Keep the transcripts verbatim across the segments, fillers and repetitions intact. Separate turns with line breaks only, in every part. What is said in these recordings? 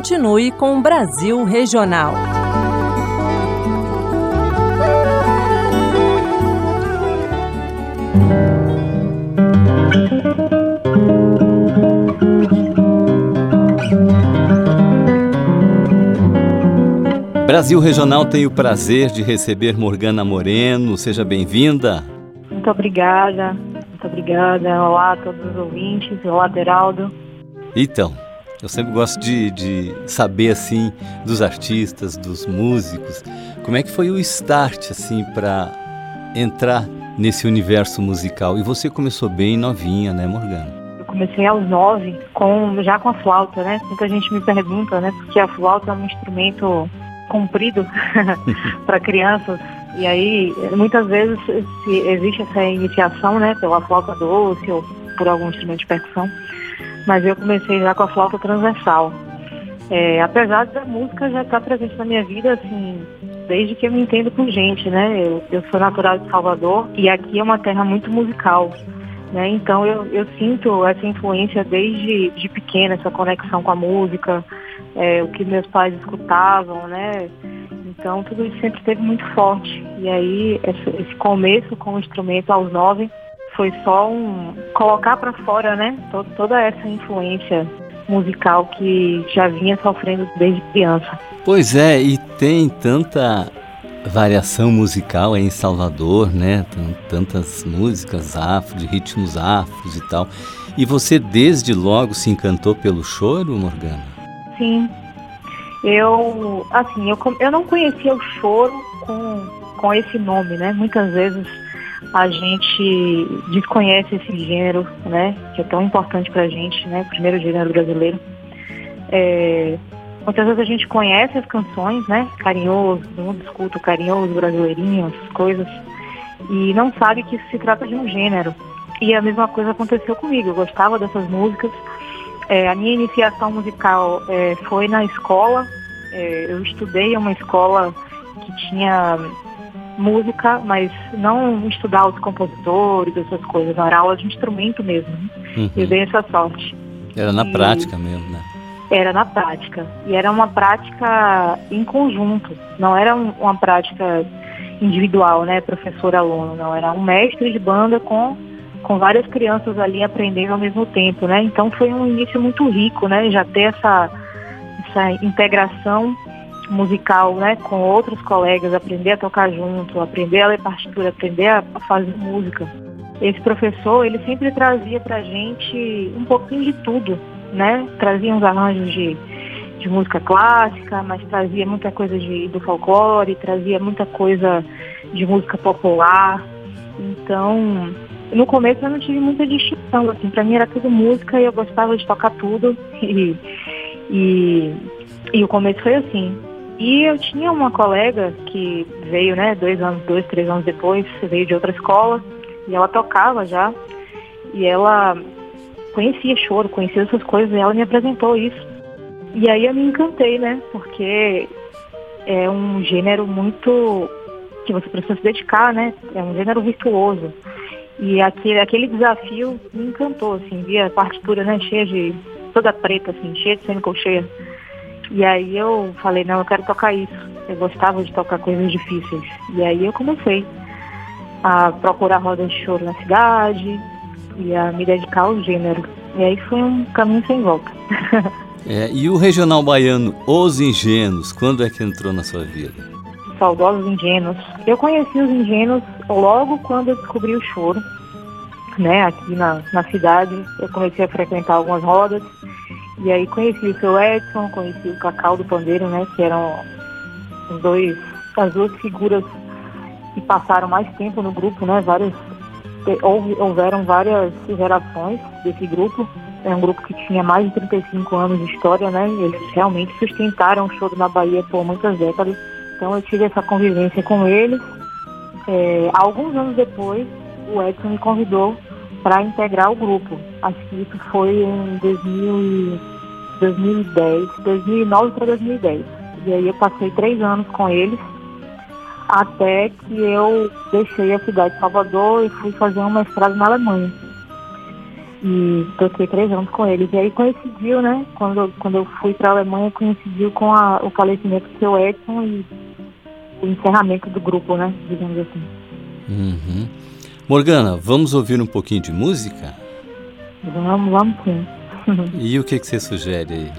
continue com o Brasil Regional.
Brasil Regional tem o prazer de receber Morgana Moreno. Seja bem-vinda.
Muito obrigada, muito obrigada. Olá a todos os ouvintes, olá Deraldo.
Então, eu sempre gosto de, de saber, assim, dos artistas, dos músicos, como é que foi o start, assim, para entrar nesse universo musical. E você começou bem novinha, né, Morgana?
Eu comecei aos nove, com, já com a flauta, né? Muita gente me pergunta, né? Porque a flauta é um instrumento comprido para crianças. E aí, muitas vezes, se existe essa iniciação, né? Pela flauta doce ou por algum instrumento de percussão. Mas eu comecei já com a flauta transversal. É, apesar da música já estar presente na minha vida, assim, desde que eu me entendo por gente, né? Eu, eu sou natural de Salvador e aqui é uma terra muito musical, né? Então eu, eu sinto essa influência desde de pequena, essa conexão com a música, é, o que meus pais escutavam, né? Então tudo isso sempre esteve muito forte. E aí esse, esse começo com o instrumento aos nove foi só um colocar para fora, né? Todo, toda essa influência musical que já vinha sofrendo desde criança.
Pois é, e tem tanta variação musical aí em Salvador, né? Tantas músicas afro, de ritmos afros e tal. E você desde logo se encantou pelo choro, Morgana?
Sim. Eu, assim, eu, eu não conhecia o choro com, com esse nome, né? Muitas vezes a gente desconhece esse gênero, né? Que é tão importante pra gente, né? O primeiro gênero brasileiro. É, muitas vezes a gente conhece as canções, né? Carinhoso, todo mundo escuta o carinhoso, brasileirinho, essas coisas. E não sabe que isso se trata de um gênero. E a mesma coisa aconteceu comigo. Eu gostava dessas músicas. É, a minha iniciação musical é, foi na escola. É, eu estudei em uma escola que tinha música, mas não estudar os compositores, essas coisas. Era aula de instrumento mesmo. Né? Uhum. Eu dei essa sorte.
Era na
e
prática mesmo, né?
Era na prática. E era uma prática em conjunto. Não era um, uma prática individual, né? Professor-aluno. Não, era um mestre de banda com... com várias crianças ali aprendendo ao mesmo tempo, né? Então foi um início muito rico, né? Já ter essa, essa integração musical, né? Com outros colegas, aprender a tocar junto, aprender a ler partitura, aprender a fazer música. Esse professor, ele sempre trazia pra gente um pouquinho de tudo, né? Trazia uns arranjos de, de música clássica, mas trazia muita coisa de, do folclore, trazia muita coisa de música popular. Então... no começo eu não tive muita distinção, assim, pra mim era tudo música e eu gostava de tocar tudo e, e, e o começo foi assim. E eu tinha uma colega que veio, né, dois anos, dois, três anos depois, veio de outra escola e ela tocava já e ela conhecia choro, conhecia essas coisas e ela me apresentou isso. E aí eu me encantei, né, porque é um gênero muito que você precisa se dedicar, né, é um gênero virtuoso. E aquele, aquele desafio me encantou, assim, via a partitura, né, cheia de, toda preta, assim, cheia de semicolcheia. E aí eu falei, não, eu quero tocar isso. Eu gostava de tocar coisas difíceis. E aí eu comecei a procurar rodas de choro na cidade e a me dedicar ao gênero. E aí foi um caminho sem volta.
É, e o regional baiano, Os Ingênuos, quando é que entrou na sua vida?
Saudosos ingênuos. Eu conheci os ingênuos logo quando eu descobri o choro, né, aqui na, na cidade. Eu comecei a frequentar algumas rodas, e aí conheci o seu Edson, conheci o Cacau do Pandeiro, né, que eram os dois, as duas figuras que passaram mais tempo no grupo, né, várias, houve, houveram várias gerações desse grupo. É um grupo que tinha mais de trinta e cinco anos de história, né, e eles realmente sustentaram o choro na Bahia por muitas décadas. Então eu tive essa convivência com eles. É, alguns anos depois, o Edson me convidou para integrar o grupo. Acho que isso foi em dois mil e dez, dois mil e nove para dois mil e dez. E aí eu passei três anos com eles, até que eu deixei a cidade de Salvador e fui fazer um mestrado na Alemanha. e toquei três anos com eles. E aí coincidiu, né? Quando, quando eu fui para a Alemanha, coincidiu com a, o falecimento do seu Edson e o encerramento do grupo, né? Digamos assim.
Uhum. Morgana, vamos ouvir um pouquinho de música?
Vamos, vamos sim.
E o que, que você sugere aí?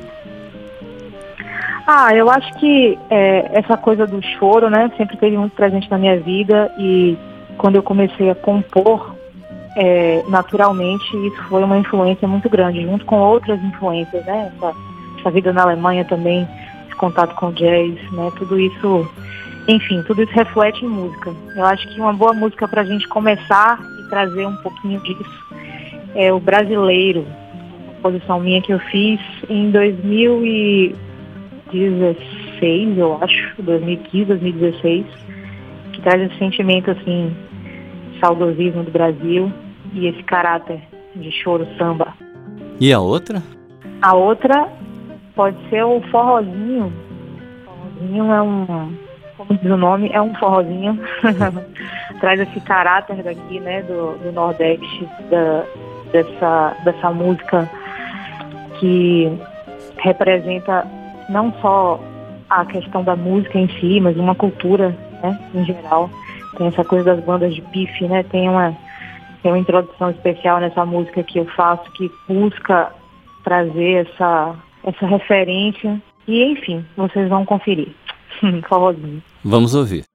Ah, eu acho que é, essa coisa do choro, né, sempre teve muito presente na minha vida, e quando eu comecei a compor, é, naturalmente, isso foi uma influência muito grande, junto com outras influências, né, essa, essa vida na Alemanha também, esse contato com jazz, né, tudo isso, enfim, tudo isso reflete em música. Eu acho que uma boa música para a gente começar e trazer um pouquinho disso é o Brasileiro, uma composição minha que eu fiz em dois mil e dezesseis, eu acho, dois mil e quinze, dois mil e dezesseis, que traz esse sentimento, assim, saudosismo do Brasil e esse caráter de choro samba.
E a outra?
A outra pode ser o forrozinho. O forrozinho é um, como diz o nome, é um forrozinho. Traz esse caráter daqui, né, do, do Nordeste, da, dessa, dessa música que representa não só a questão da música em si, mas uma cultura, né, em geral. Tem essa coisa das bandas de pife, né? Tem uma, tem uma introdução especial nessa música que eu faço, que busca trazer essa, essa referência. E, enfim, vocês vão conferir. Forrozinho.
Vamos ouvir.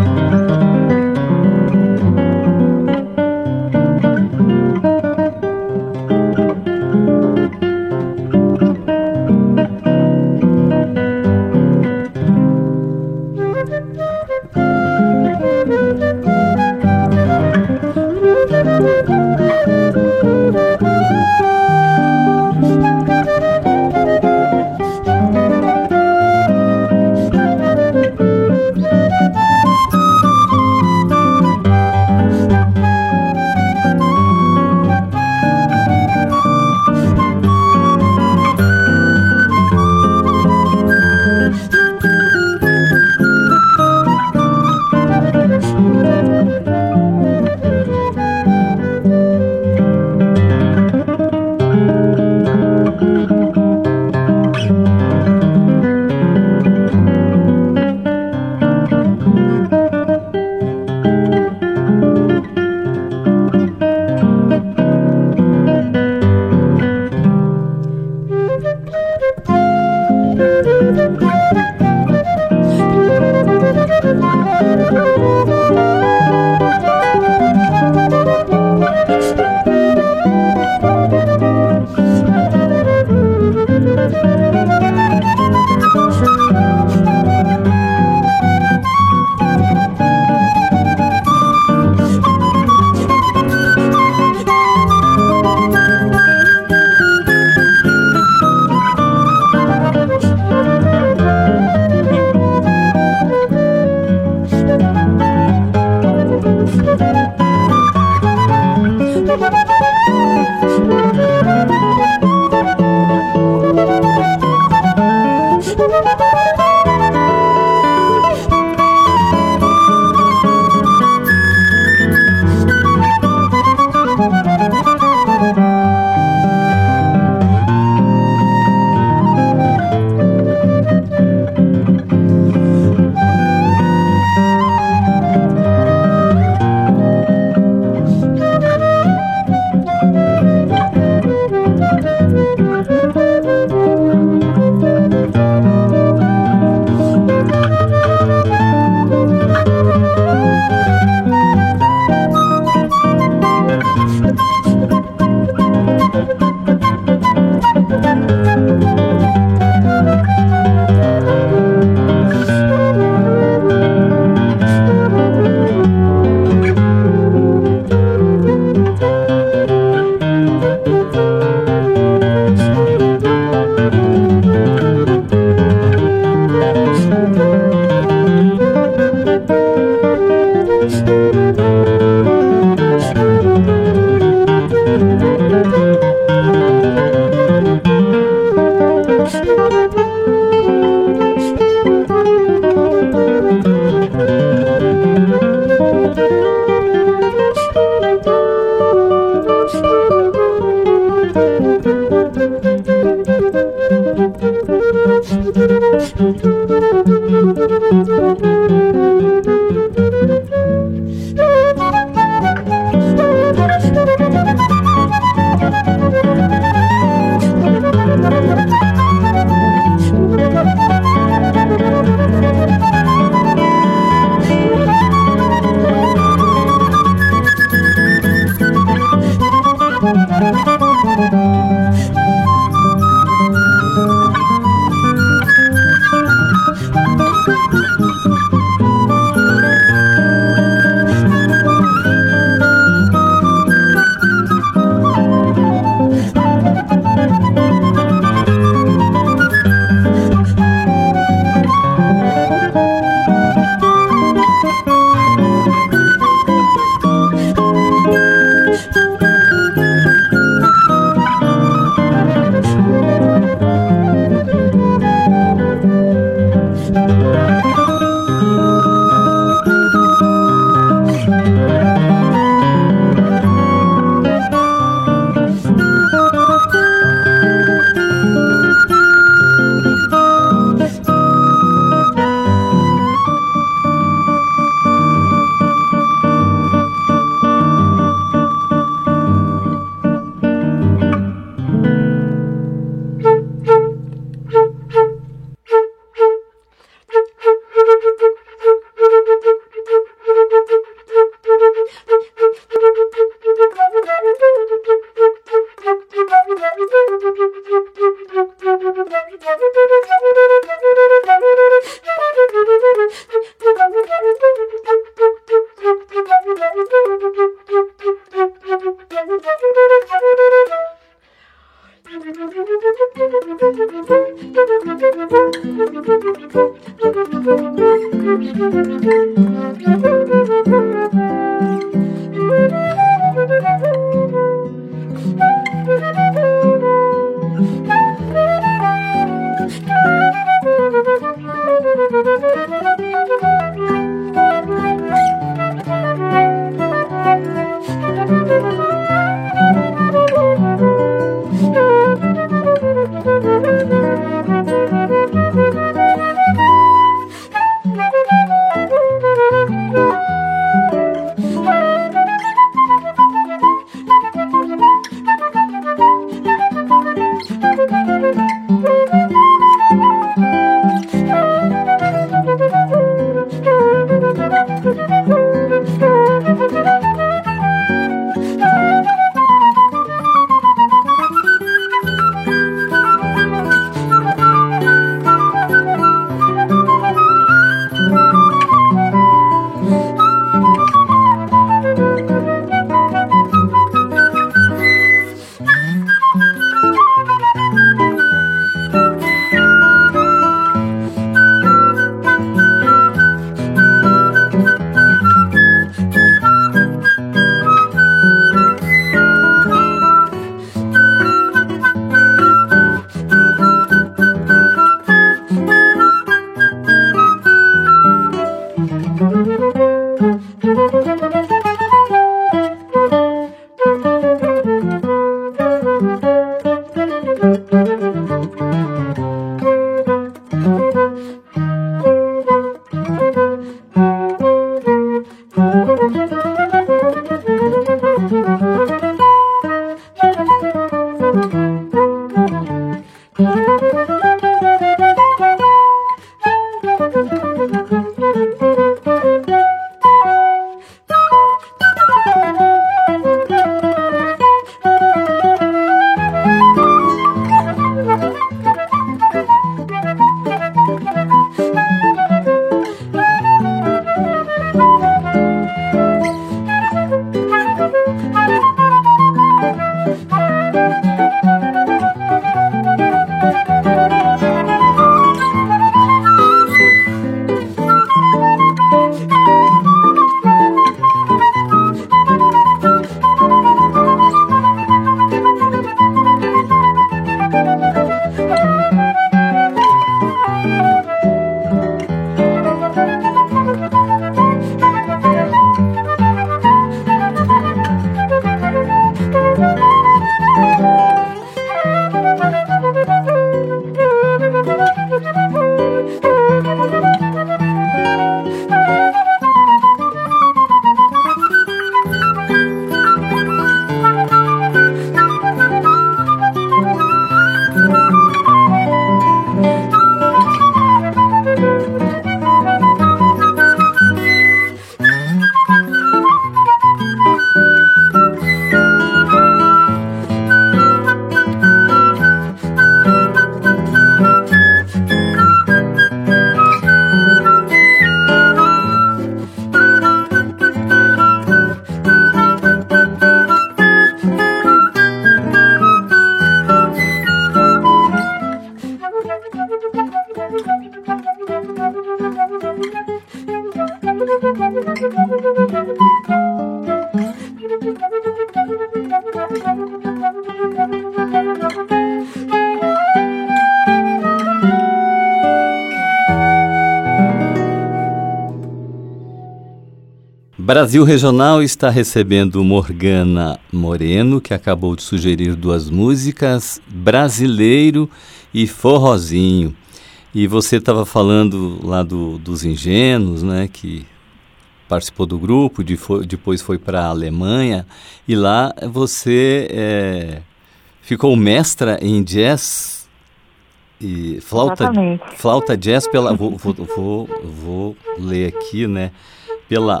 Brasil Regional está recebendo Morgana Moreno, que acabou de sugerir duas músicas, Brasileiro e Forrozinho. E você estava falando lá do, dos Ingênuos, né, que participou do grupo, de, foi, depois foi para a Alemanha, e lá você é, ficou mestra em jazz e flauta, flauta jazz pela... Vou, vou, vou, vou ler aqui, né? Pela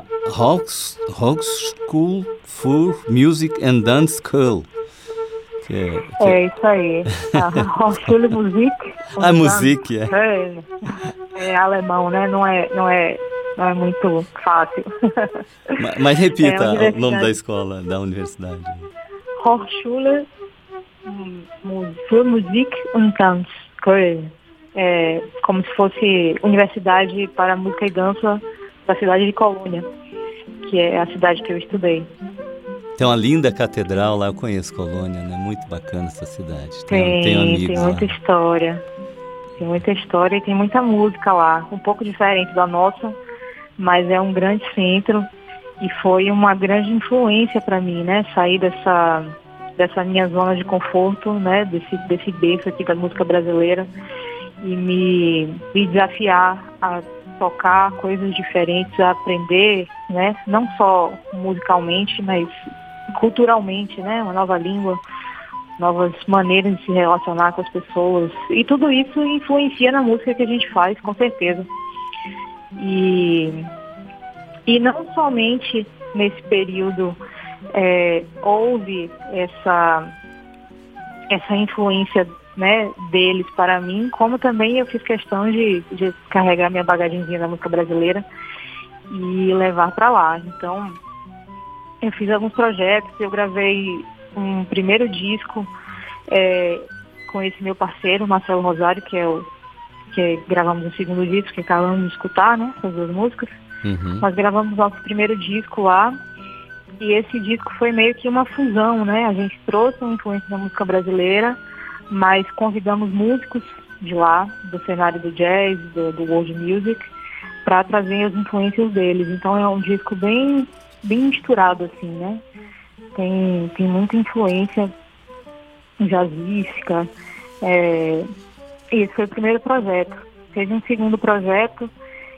Hochschule für Musik and Dance School. Que é, que
é isso aí. A Hochschule Musik.
A Musik, é.
é. É alemão, né? Não é, não é, não é muito fácil.
Mas, mas repita é o nome da escola, da universidade.
Hochschule für Musik und Tanz Köln. É como se fosse Universidade para Música e Dança da cidade de Colônia, que é a cidade que eu estudei.
Tem uma linda catedral lá, eu conheço Colônia, né? Muito bacana essa cidade.
Tem,
tem, amigos
tem muita
lá.
história. Tem muita história e tem muita música lá, um pouco diferente da nossa, mas é um grande centro e foi uma grande influência para mim, né? Sair dessa, dessa minha zona de conforto, né? Desse, desse berço aqui da música brasileira e me, me desafiar a tocar coisas diferentes, a aprender, né? Não só musicalmente, mas culturalmente, né? Uma nova língua, novas maneiras de se relacionar com as pessoas. E tudo isso influencia na música que a gente faz, com certeza. E, e não somente nesse período é, houve essa, essa influência, né, deles para mim, como também eu fiz questão de, de carregar minha bagagenzinha da música brasileira e levar para lá. Então, eu fiz alguns projetos, eu gravei um primeiro disco é, com esse meu parceiro, Marcelo Rosário, que é o que gravamos o segundo disco, que acabamos de escutar, né, essas duas músicas.
Uhum.
Nós gravamos nosso primeiro disco lá, e esse disco foi meio que uma fusão, né? A gente trouxe uma influência da música brasileira, mas convidamos músicos de lá, do cenário do jazz, do, do world music, para trazer as influências deles. Então é um disco bem, bem misturado, assim, né? Tem, tem muita influência jazzística. É, esse foi o primeiro projeto. Teve um segundo projeto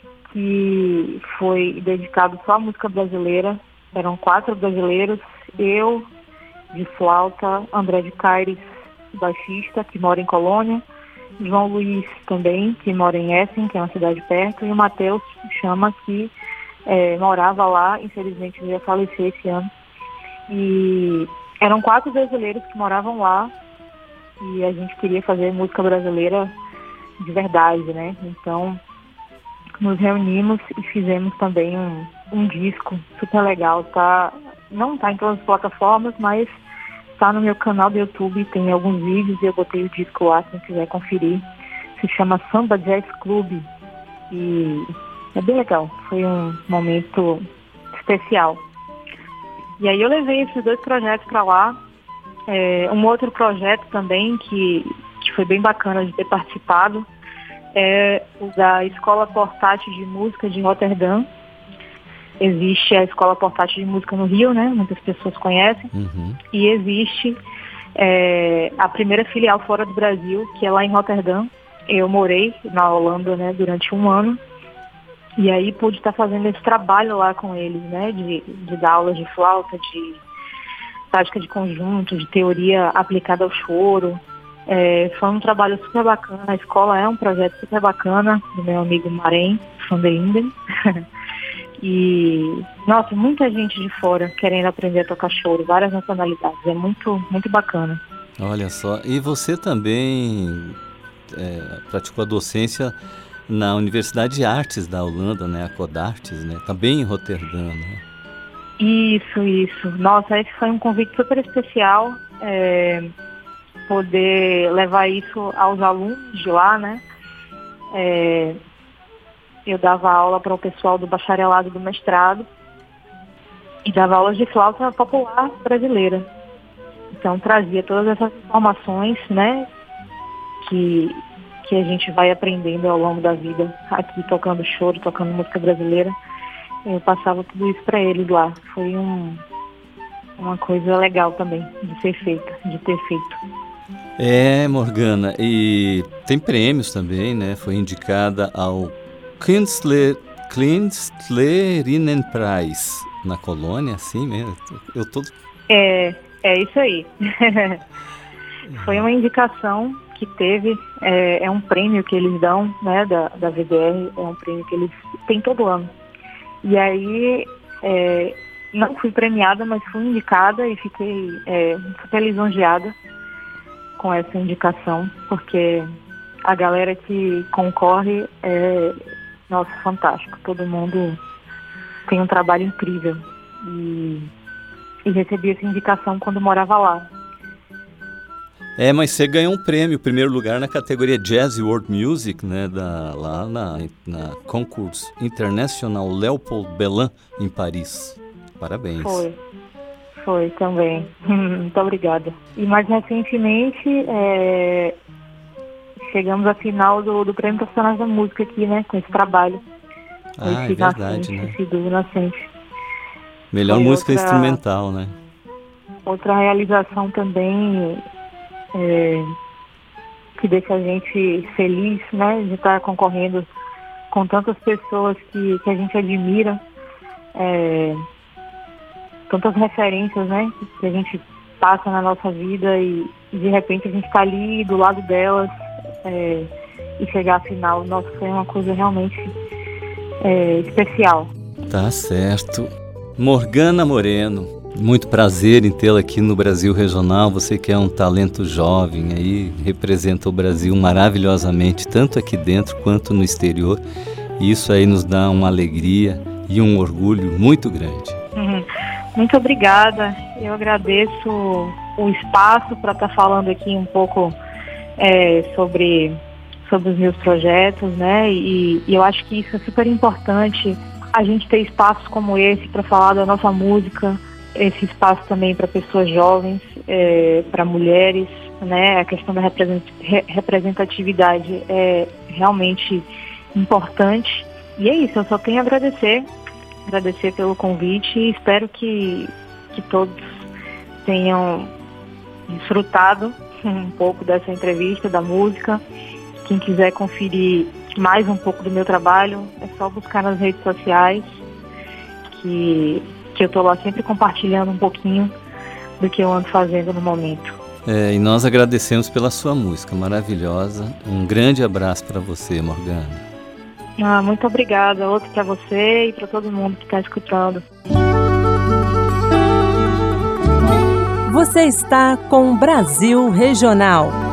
que foi dedicado só à música brasileira. Eram quatro brasileiros, eu de flauta, André de Caires, baixista, que mora em Colônia, João Luiz também, que mora em Essen, que é uma cidade perto, e o Matheus Chama, que é, morava lá, infelizmente veio a falecer esse ano. E eram quatro brasileiros que moravam lá, e a gente queria fazer música brasileira de verdade, né? Então, nos reunimos e fizemos também um, um disco super legal. Tá, não está em todas as plataformas, mas está no meu canal do YouTube, tem alguns vídeos e eu botei o disco lá, quem quiser conferir. Se chama Samba Jazz Club e é bem legal, foi um momento especial. E aí eu levei esses dois projetos para lá. É, um outro projeto também que, que foi bem bacana de ter participado é o da Escola Portátil de Música de Roterdã. Existe a Escola Portátil de Música no Rio, né? Muitas pessoas conhecem.
Uhum.
E existe é, a primeira filial fora do Brasil, que é lá em Roterdã. Eu morei na Holanda, né, durante um ano. E aí pude estar fazendo esse trabalho lá com eles, né? De, de dar aulas de flauta, de prática de conjunto, de teoria aplicada ao choro. É, foi um trabalho super bacana. A escola é um projeto super bacana do meu amigo Marém, van der Linden. E, nossa, muita gente de fora querendo aprender a tocar choro, várias nacionalidades, é muito, muito bacana.
Olha só, e você também é, praticou a docência na Universidade de Artes da Holanda, né, a Codartes, né, também em Roterdã, né?
Isso, isso. Nossa, esse foi um convite super especial, é, poder levar isso aos alunos de lá, né? É, eu dava aula para o pessoal do bacharelado e do mestrado e dava aulas de flauta popular brasileira. Então trazia todas essas informações, né, que, que a gente vai aprendendo ao longo da vida, aqui tocando choro, tocando música brasileira. Eu passava tudo isso para eles lá. Foi um, uma coisa legal também de ser feita, de ter feito.
É, Morgana, e tem prêmios também, né? Foi indicada ao Künstler, Künstlerinnenpreis na Colônia, assim mesmo. Eu tô...
É, é isso aí. Foi uma indicação que teve, é, é um prêmio que eles dão, né, da, da V D R, é um prêmio que eles têm todo ano. E aí, é, não fui premiada, mas fui indicada e fiquei é, super lisonjeada com essa indicação, porque a galera que concorre é, nossa, fantástico. Todo mundo tem um trabalho incrível. E, e recebi essa indicação quando morava lá.
É, mas você ganhou um prêmio, primeiro lugar na categoria Jazz World Music, né, da, lá na, na Concours International Léopold Belin, em Paris. Parabéns.
Foi, foi também. Muito obrigada. E mais recentemente, é, chegamos à final do, do Prêmio Profissionais da Música aqui, né, com esse trabalho.
Ah,
esse
é verdade,
nascente,
né?
Esse do Nascente.
Melhor
foi
música
outra,
instrumental, né?
Outra realização também... É, que deixa a gente feliz, né, de estar concorrendo com tantas pessoas que, que a gente admira, é, tantas referências, né, que a gente passa na nossa vida e, e de repente a gente está ali do lado delas, é, e chegar à final, nossa, foi uma coisa realmente é, especial.
Tá certo. Morgana Moreno, muito prazer em tê-la aqui no Brasil Regional. Você que é um talento jovem aí, representa o Brasil maravilhosamente, tanto aqui dentro quanto no exterior. E isso aí nos dá uma alegria e um orgulho muito grande.
Uhum. Muito obrigada. Eu agradeço o espaço para estar falando aqui um pouco é, sobre, sobre os meus projetos, né? E, e eu acho que isso é super importante, a gente ter espaços como esse para falar da nossa música, esse espaço também para pessoas jovens, é, para mulheres, né? A questão da representatividade é realmente importante. E é isso, eu só tenho a agradecer, agradecer pelo convite e espero que, que todos tenham desfrutado um pouco dessa entrevista, da música. Quem quiser conferir mais um pouco do meu trabalho, é só buscar nas redes sociais, que... que eu estou lá sempre compartilhando um pouquinho do que eu ando fazendo no momento.
É, e nós agradecemos pela sua música maravilhosa. Um grande abraço para você, Morgana.
Ah, muito obrigada. Outro para você e para todo mundo que está escutando.
Você está com Brasil Regional.